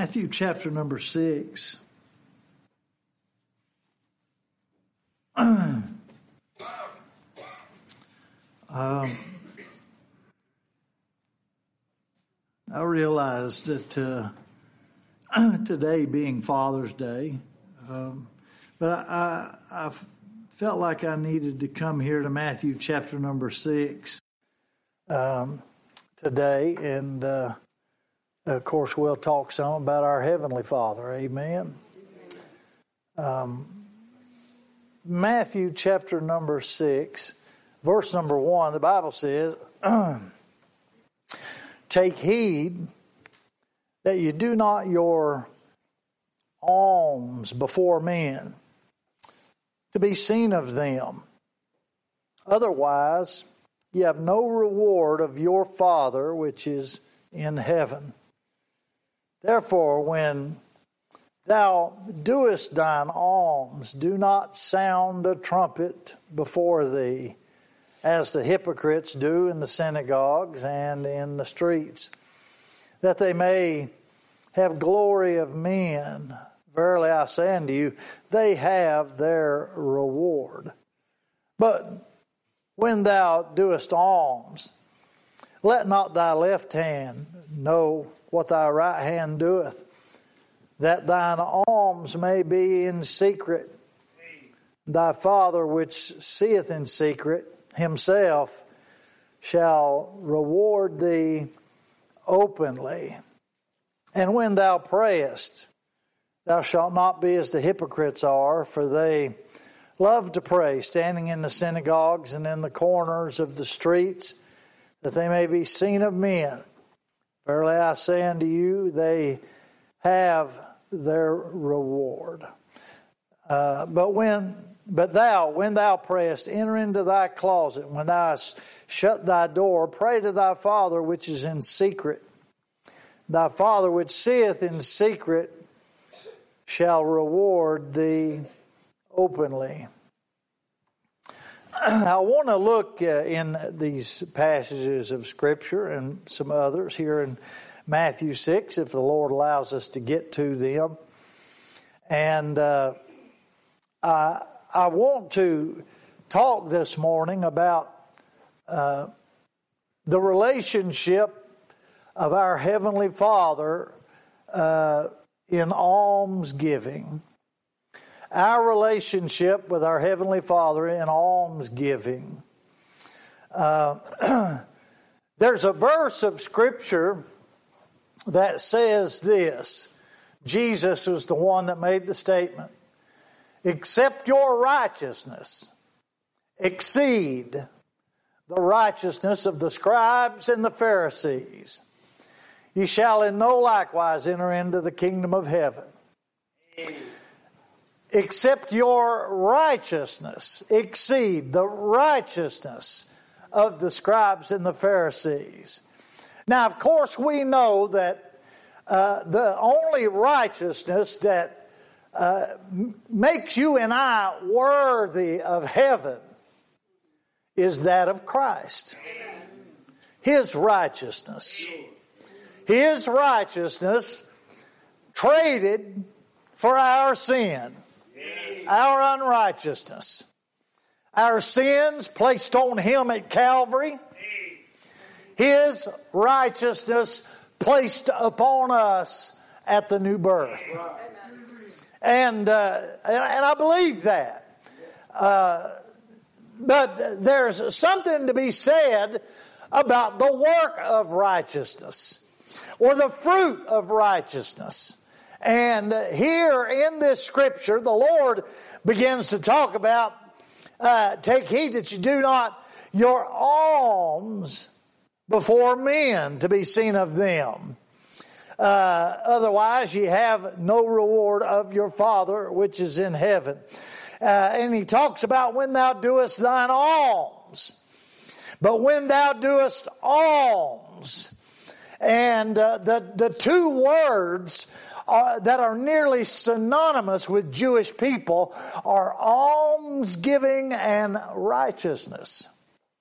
Matthew chapter number 6. I realize that today being Father's Day, but I felt like I needed to come here to Matthew chapter number 6 today, and of course we'll talk some about our Heavenly Father. Amen. Matthew chapter number 6, verse number 1, the Bible says, "Take heed that you do not your alms before men, to be seen of them. Otherwise, you have no reward of your Father which is in heaven. Therefore, when thou doest thine alms, do not sound a trumpet before thee, as the hypocrites do in the synagogues and in the streets, that they may have glory of men. Verily I say unto you, they have their reward. But when thou doest alms, let not thy left hand know what thy right hand doeth, that thine alms may be in secret. Thy Father which seeth in secret himself shall reward thee openly. And when thou prayest, thou shalt not be as the hypocrites are, for they love to pray, standing in the synagogues and in the corners of the streets, that they may be seen of men. Verily I say unto you, they have their reward. But when thou prayest, enter into thy closet. When thou hast shut thy door, pray to thy Father which is in secret. Thy Father which seeth in secret shall reward thee openly." I want to look in these passages of Scripture and some others here in Matthew 6, if the Lord allows us to get to them. And I want to talk this morning about the relationship of our Heavenly Father in almsgiving. Our relationship with our Heavenly Father in almsgiving. There's a verse of Scripture that says this. Jesus was the one that made the statement. "Except your righteousness exceed the righteousness of the scribes and the Pharisees, ye shall in no likewise enter into the kingdom of heaven." Except your righteousness exceed the righteousness of the scribes and the Pharisees. Now, of course, we know that the only righteousness that makes you and I worthy of heaven is that of Christ. His righteousness. His righteousness traded for our sin. Our unrighteousness. Our sins placed on Him at Calvary. His righteousness placed upon us at the new birth. And I believe that. But there's something to be said about the work of righteousness or the fruit of righteousness. And here in this Scripture, the Lord begins to talk about, take heed that you do not your alms before men to be seen of them. Otherwise ye have no reward of your Father which is in heaven. And he talks about when thou doest thine alms. But when thou doest alms, and the two words that are nearly synonymous with Jewish people are almsgiving and righteousness.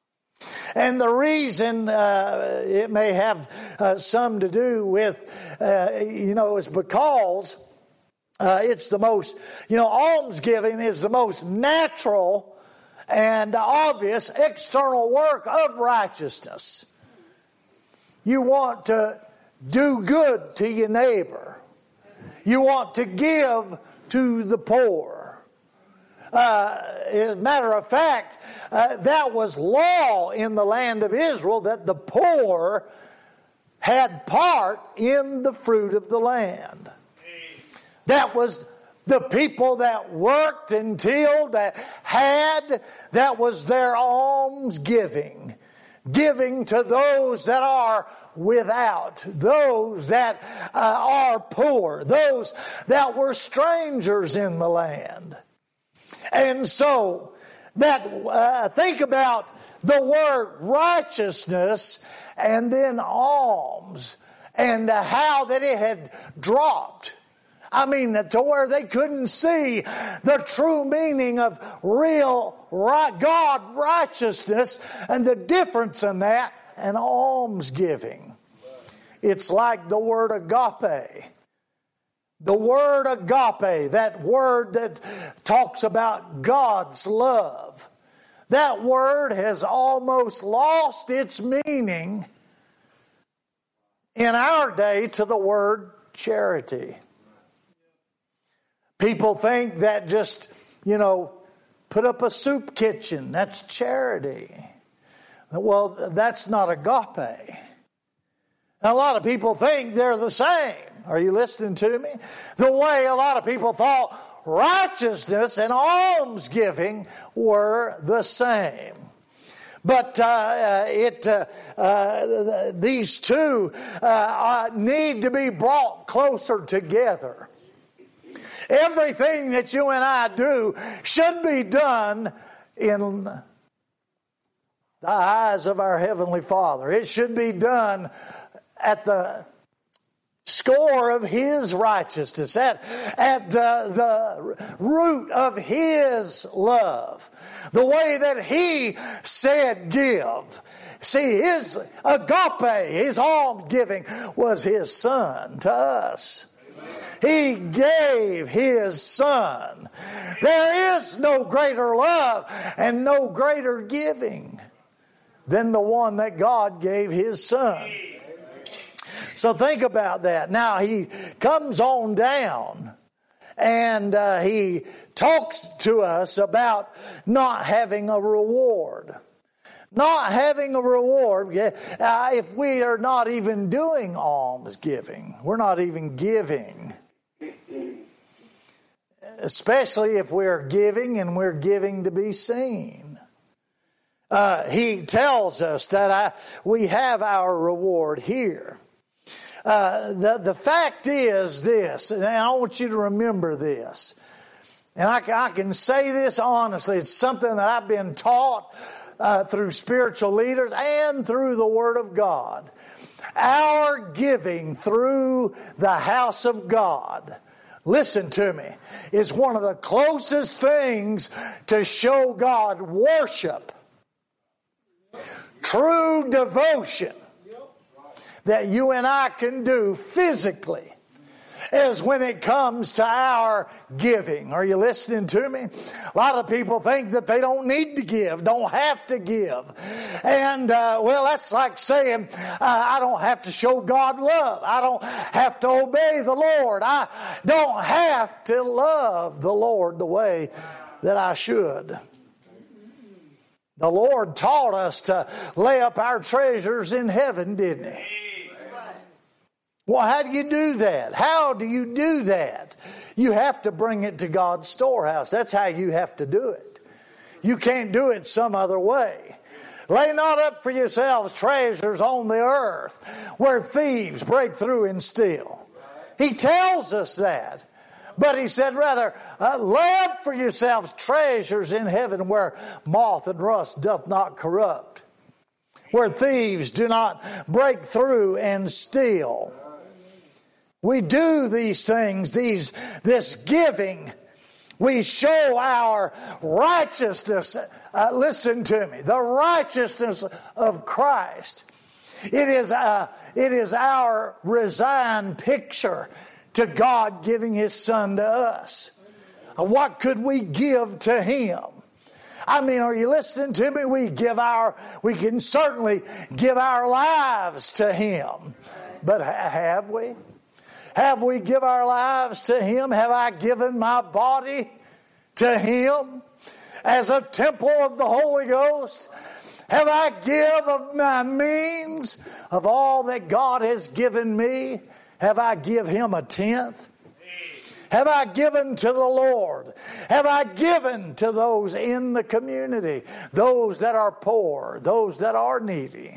And the reason it may have some to do with, is because it's the most, almsgiving is the most natural and obvious external work of righteousness. You want to do good to your neighbor. You want to give to the poor. As a matter of fact, that was law in the land of Israel, that the poor had part in the fruit of the land. That was the people that worked and tilled, that was their alms giving. Giving to those that are without, those that are poor, those that were strangers in the land. And so, think about the word righteousness and then alms, and how that it had dropped. I mean, to where they couldn't see the true meaning of real God righteousness and the difference in that and almsgiving. It's like the word agape. The word agape, that word that talks about God's love, that word has almost lost its meaning in our day to the word charity. People think that just, put up a soup kitchen, that's charity. Well, that's not agape. A lot of people think they're the same. Are you listening to me? The way a lot of people thought righteousness and almsgiving were the same. But these two need to be brought closer together. Everything that you and I do should be done in the eyes of our Heavenly Father. It should be done at the score of His righteousness, at the root of His love, the way that He said give. See, His agape, His almsgiving was His Son to us. He gave His Son. There is no greater love and no greater giving than the one that God gave His Son. So think about that. Now He comes on down and He talks to us about not having a reward. Not having a reward if we are not even doing almsgiving. We're not even giving. Especially if we're giving and we're giving to be seen. He tells us that we have our reward here. The fact is this, and I want you to remember this, and I can say this honestly, it's something that I've been taught through spiritual leaders and through the Word of God. Our giving through the house of God, listen to me, is one of the closest things to show God worship, true devotion, that you and I can do physically, is when it comes to our giving. Are you listening to me? A lot of people think that they don't need to give, don't have to give. And, that's like saying, I don't have to show God love. I don't have to obey the Lord. I don't have to love the Lord the way that I should. The Lord taught us to lay up our treasures in heaven, didn't He? Well, how do you do that? How do you do that? You have to bring it to God's storehouse. That's how you have to do it. You can't do it some other way. Lay not up for yourselves treasures on the earth where thieves break through and steal. He tells us that. But He said rather, lay up for yourselves treasures in heaven where moth and rust doth not corrupt, where thieves do not break through and steal. We do these things, this giving, We show our righteousness. Listen to me. The righteousness of Christ. It is our resigned picture to God giving His Son to us. What could we give to Him? I mean, are you listening to me? We can certainly give our lives to Him. But have we? Have we give our lives to Him? Have I given my body to Him as a temple of the Holy Ghost? Have I give of my means, of all that God has given me? Have I give Him a tenth? Have I given to the Lord? Have I given to those in the community, those that are poor, those that are needy?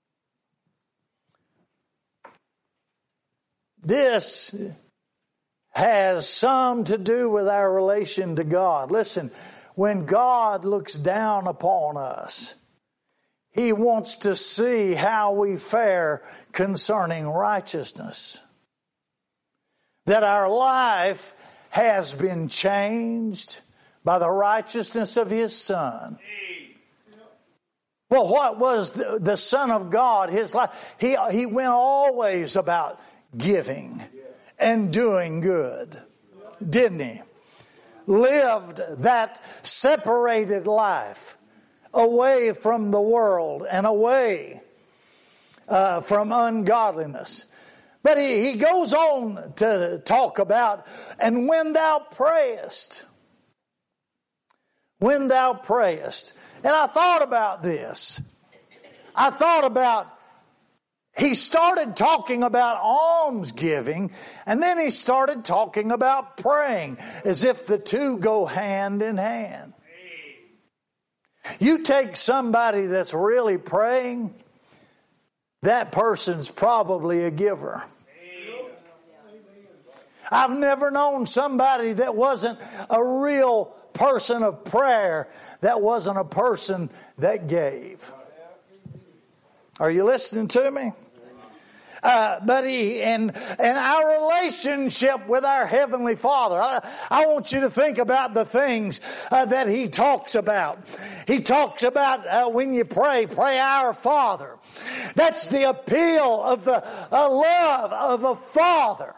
This has some to do with our relation to God. Listen, when God looks down upon us, He wants to see how we fare concerning righteousness. That our life has been changed by the righteousness of His Son. Well, what was the Son of God? His life, He went always about giving and doing good, didn't He? Lived that separated life away from the world and away from ungodliness. But he goes on to talk about, and when thou prayest, and I thought about this. He started talking about almsgiving, and then he started talking about praying, as if the two go hand in hand. You take somebody that's really praying, that person's probably a giver. I've never known somebody that wasn't a real person of prayer that wasn't a person that gave. Are you listening to me? But our relationship with our Heavenly Father, I want you to think about the things that He talks about. He talks about when you pray our Father. That's the appeal of the love of a father.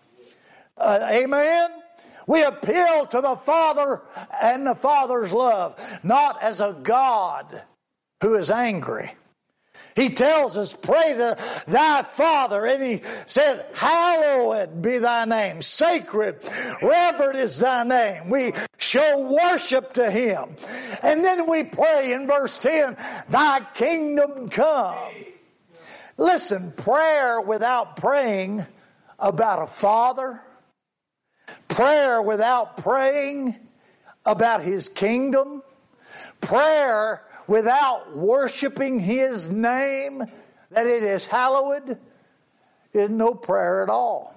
Amen? We appeal to the Father and the Father's love, not as a God who is angry. He tells us, pray to thy Father. And He said, hallowed be thy name. Sacred, revered is thy name. We show worship to Him. And then we pray in verse 10, thy kingdom come. Listen, prayer without praying about a Father, prayer without praying about His kingdom, prayer without worshiping His name, that it is hallowed, is no prayer at all.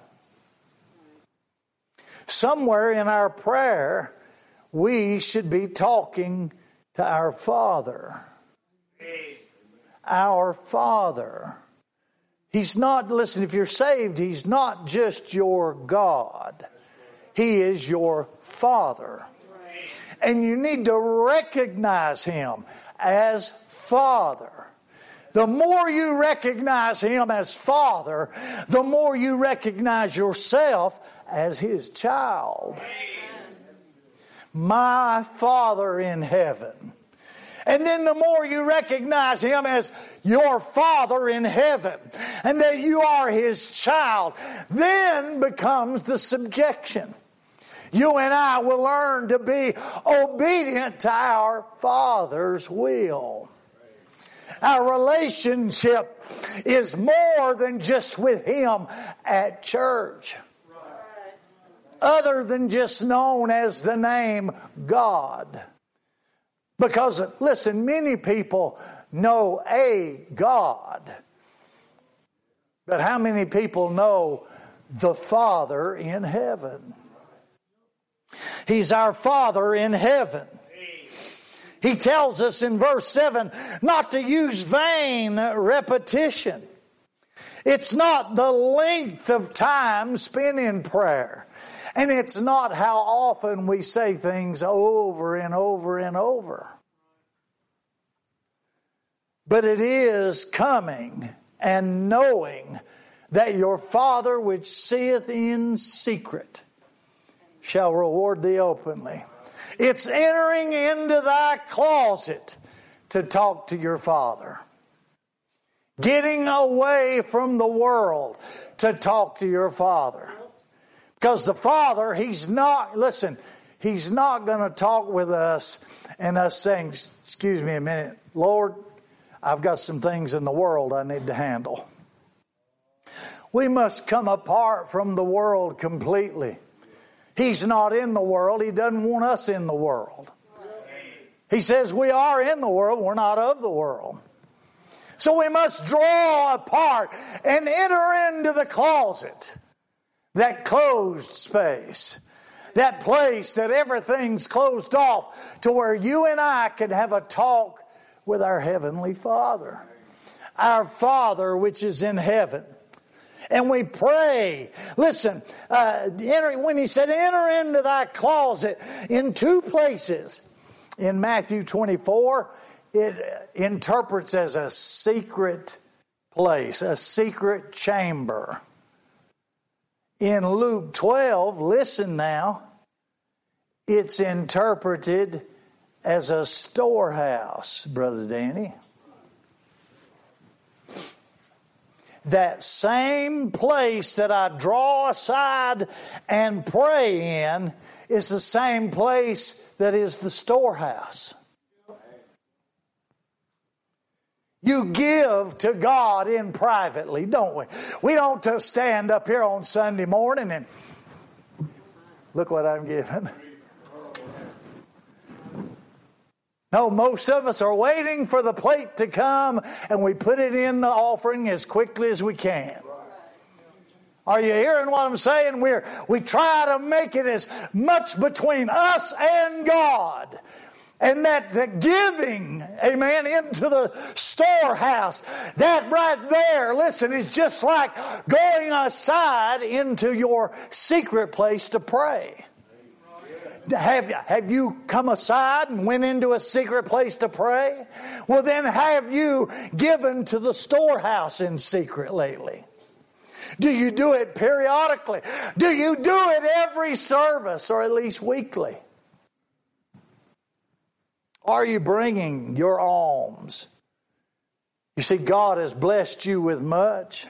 Somewhere in our prayer, we should be talking to our Father. Our Father. He's not, listen, if you're saved, He's not just your God. He is your Father. And you need to recognize Him as Father. The more you recognize Him as Father, the more you recognize yourself as His child. My Father in heaven. And then the more you recognize Him as your Father in heaven, and that you are His child, then becomes the subjection. You and I will learn to be obedient to our Father's will. Our relationship is more than just with Him at church. Other than just known as the name God. Because, listen, many people know a God. But how many people know the Father in heaven? He's our Father in heaven. He tells us in verse 7 not to use vain repetition. It's not the length of time spent in prayer. And it's not how often we say things over and over and over. But it is coming and knowing that your Father which seeth in secret shall reward thee openly. It's entering into thy closet to talk to your Father. Getting away from the world to talk to your Father. Because the Father, He's not going to talk with us and us saying, excuse me a minute, Lord, I've got some things in the world I need to handle. We must come apart from the world completely. He's not in the world. He doesn't want us in the world. He says we are in the world. We're not of the world. So we must draw apart and enter into the closet. That closed space. That place that everything's closed off to where you and I can have a talk with our Heavenly Father. Our Father which is in heaven. And we pray. Listen, when He said, enter into thy closet, in two places. In Matthew 24, it interprets as a secret place, a secret chamber. In Luke 12, listen now, it's interpreted as a storehouse, Brother Danny. That same place that I draw aside and pray in is the same place that is the storehouse. You give to God in privately, don't we? We don't just stand up here on Sunday morning and look what I'm giving. No, most of us are waiting for the plate to come and we put it in the offering as quickly as we can. Are you hearing what I'm saying? We try to make it as much between us and God. And that the giving, amen, into the storehouse, that right there, listen, is just like going aside into your secret place to pray. Have you come aside and went into a secret place to pray? Well, then have you given to the storehouse in secret lately? Do you do it periodically? Do you do it every service or at least weekly? Are you bringing your alms? You see, God has blessed you with much.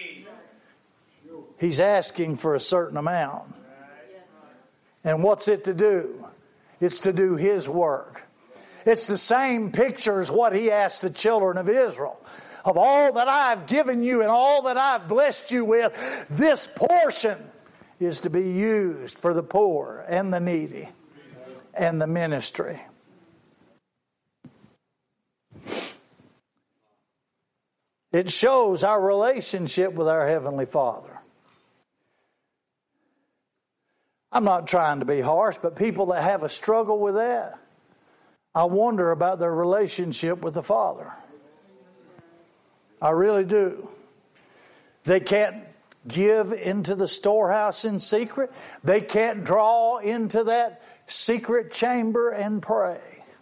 He's asking for a certain amount. And what's it to do? It's to do His work. It's the same picture as what He asked the children of Israel. Of all that I've given you and all that I've blessed you with, this portion is to be used for the poor and the needy and the ministry. It shows our relationship with our Heavenly Father. I'm not trying to be harsh, but people that have a struggle with that, I wonder about their relationship with the Father. I really do. They can't give into the storehouse in secret. They can't draw into that secret chamber and pray.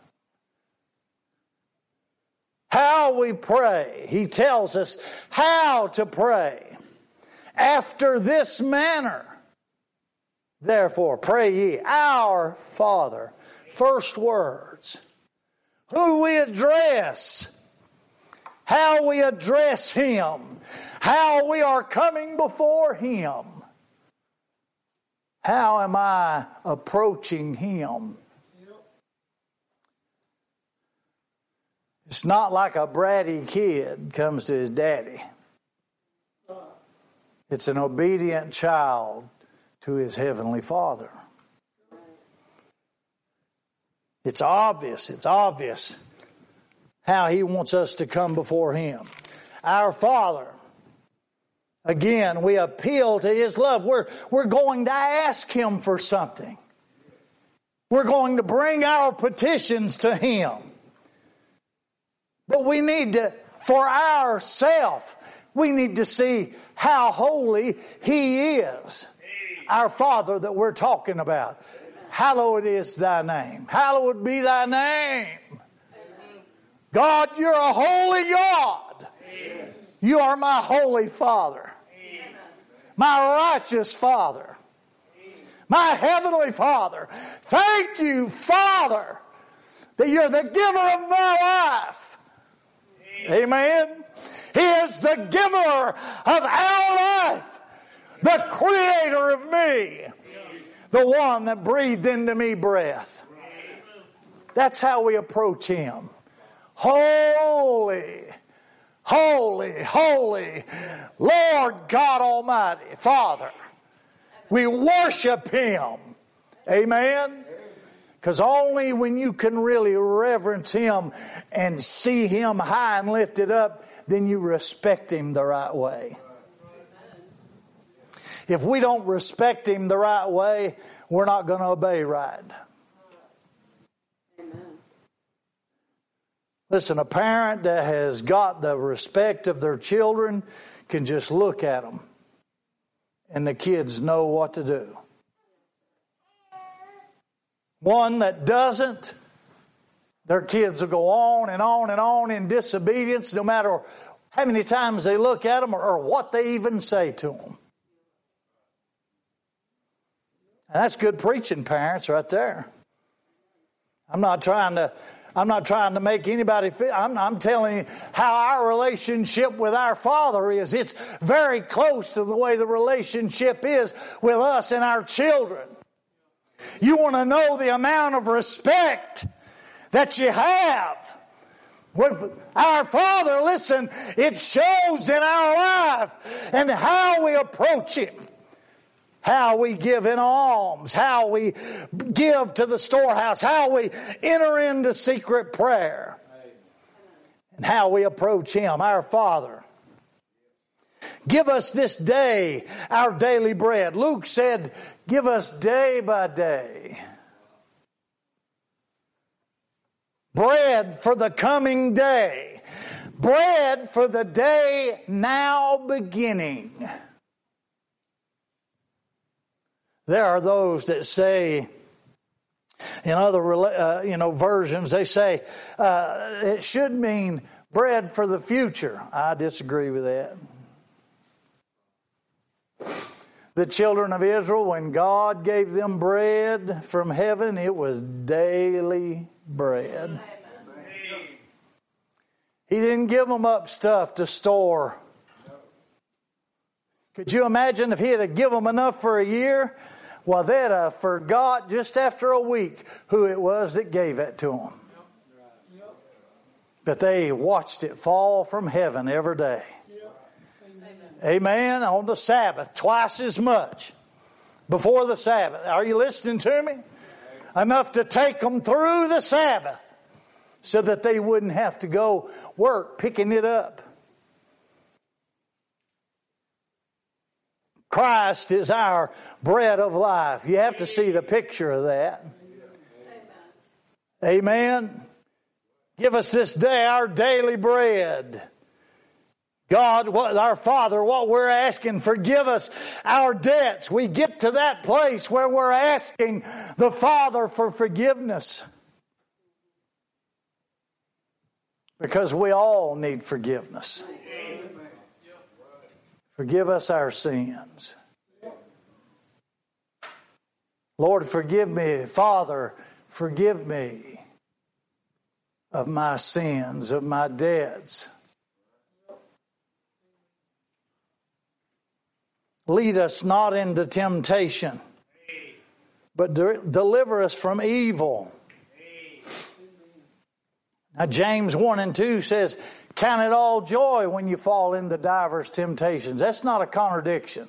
How we pray. He tells us how to pray. After this manner. Therefore, pray ye, our Father. First words. Who we address. How we address Him. How we are coming before Him. How am I approaching Him? It's not like a bratty kid comes to his daddy. It's an obedient child to his Heavenly Father. It's obvious how He wants us to come before Him. Our Father. Again, we appeal to His love. We're going to ask Him for something. We're going to bring our petitions to Him. But we need to, for ourselves, We need to see how holy He is. Our Father that we're talking about. Hallowed is thy name. Hallowed be thy name. God, you're a holy God. You are my holy Father. My righteous Father. My heavenly Father. Thank you, Father, that you're the giver of my life. Amen. He is the giver of our life. The creator of me. The one that breathed into me breath. That's how we approach Him. Holy, holy, holy, Lord God Almighty, Father. We worship Him. Amen. Because only when you can really reverence Him and see Him high and lifted up, then you respect Him the right way. If we don't respect Him the right way, we're not going to obey right. Amen. Listen, a parent that has got the respect of their children can just look at them and the kids know what to do. One that doesn't, their kids will go on and on and on in disobedience no matter how many times they look at them or what they even say to them. And that's good preaching, parents, right there. I'm not trying to make anybody feel. I'm telling you how our relationship with our Father is. It's very close to the way the relationship is with us and our children. You want to know the amount of respect that you have with our Father. Listen, it shows in our life and how we approach Him. How we give in alms, how we give to the storehouse, how we enter into secret prayer, and how we approach Him, our Father. Give us this day our daily bread. Luke said, give us day by day bread for the coming day, bread for the day now beginning. There are those that say, in other versions, they say it should mean bread for the future. I disagree with that. The children of Israel, when God gave them bread from heaven, it was daily bread. He didn't give them up stuff to store. Could you imagine if He had given them enough for a year? Well, they'd have forgot just after a week who it was that gave it to them. But they watched it fall from heaven every day. Amen. On the Sabbath, twice as much before the Sabbath. Are you listening to me? Enough to take them through the Sabbath so that they wouldn't have to go work picking it up. Christ is our bread of life. You have to see the picture of that. Amen. Give us this day our daily bread. God, our Father, what we're asking, forgive us our debts. We get to that place where we're asking the Father for forgiveness. Because we all need forgiveness. Forgive us our sins. Lord, forgive me. Father, forgive me of my sins, of my debts. Lead us not into temptation, but deliver us from evil. Now, James 1 and 2 says, count it all joy when you fall into diverse temptations. That's not a contradiction.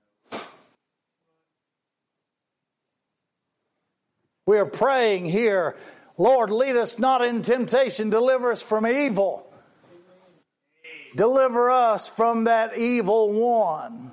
We are praying here, Lord, lead us not in temptation, deliver us from evil. Deliver us from that evil one.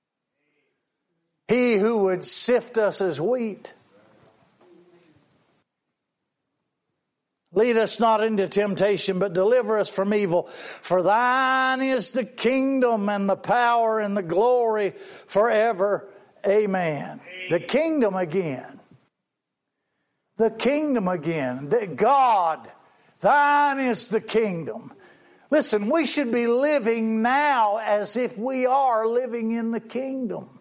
He who would sift us as wheat. Lead us not into temptation, but deliver us from evil. For thine is the kingdom and the power and the glory forever. Amen. The kingdom again. The kingdom again. God, thine is the kingdom. Listen, we should be living now as if we are living in the kingdom.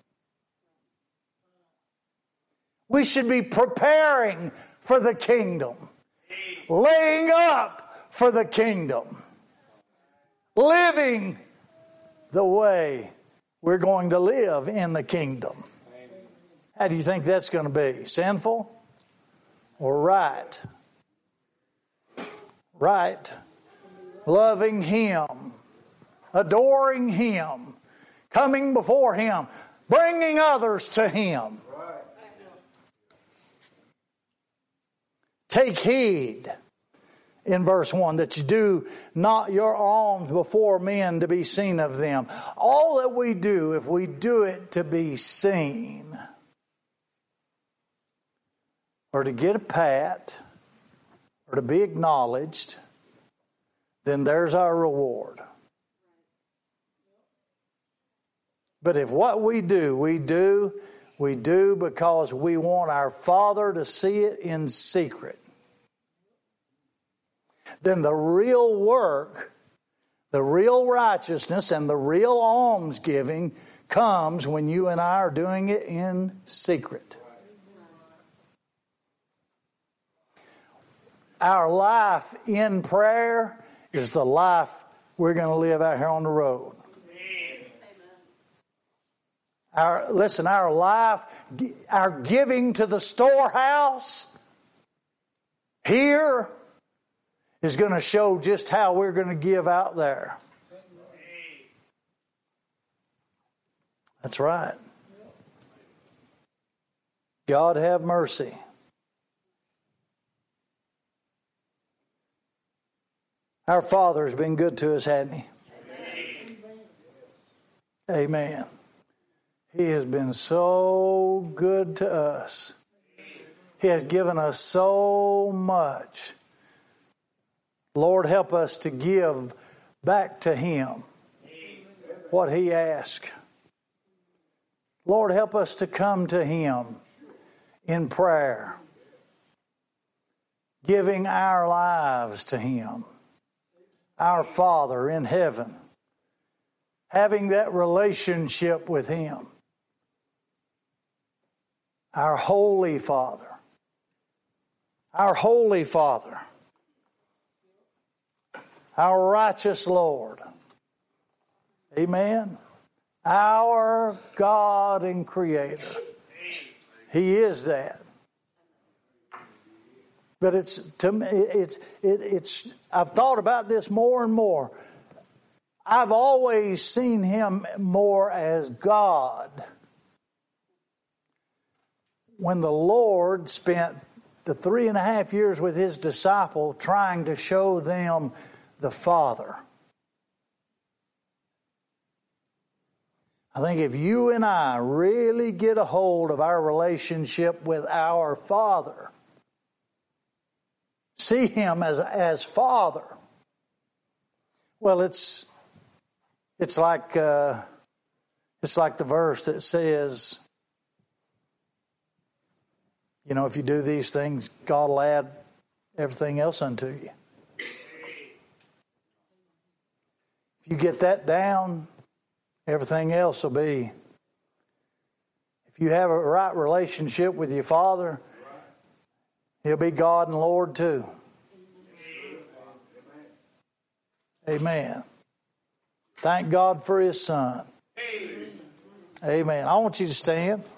We should be preparing for the kingdom. Laying up for the kingdom. Living the way we're going to live in the kingdom. How do you think that's going to be? Sinful or right? Right. Loving Him. Adoring Him. Coming before Him. Bringing others to Him. Take heed, in verse 1, that you do not your alms before men to be seen of them. All that we do, if we do it to be seen, or to get a pat, or to be acknowledged, then there's our reward. But if what we do because we want our Father to see it in secret, then the real work, the real righteousness, and the real almsgiving comes when you and I are doing it in secret. Our life in prayer is the life we're going to live out here on the road. Our life, our giving to the storehouse here is going to show just how we're going to give out there. That's right. God have mercy. Our Father has been good to us, hasn't He? Amen. He has been so good to us. He has given us so much. Lord, help us to give back to Him what He asked. Lord, help us to come to Him in prayer, giving our lives to Him, our Father in heaven, having that relationship with Him, our Holy Father, our Holy Father, our righteous Lord. Amen. Our God and Creator. He is that. But I've thought about this more and more. I've always seen Him more as God. When the Lord spent the 3.5 years with His disciple trying to show them the Father. I think if you and I really get a hold of our relationship with our Father, see Him as Father, well, it's like the verse that says, you know, if you do these things, God will add everything else unto you. If you get that down, everything else will be. If you have a right relationship with your Father, He'll be God and Lord too. Amen. Thank God for His Son. Amen. I want you to stand.